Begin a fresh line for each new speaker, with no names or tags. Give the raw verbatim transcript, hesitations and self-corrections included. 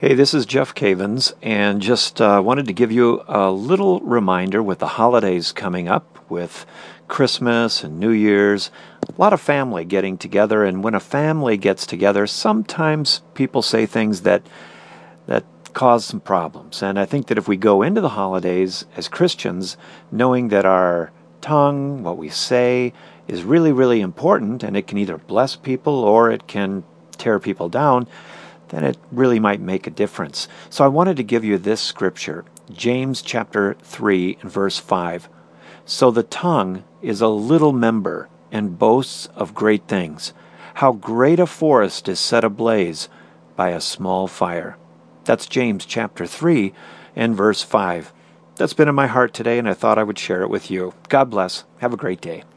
Hey, this is Jeff Cavins, and just uh, wanted to give you a little reminder with the holidays coming up, with Christmas and New Year's, a lot of family getting together, and when a family gets together, sometimes people say things that that cause some problems. And I think that if we go into the holidays as Christians, knowing that our tongue, what we say, is really, really important, and it can either bless people or it can tear people down, then it really might make a difference. So I wanted to give you this scripture, James chapter three and verse five. So the tongue is a little member and boasts of great things. How great a forest is set ablaze by a small fire. That's James chapter three and verse five. That's been in my heart today, and I thought I would share it with you. God bless. Have a great day.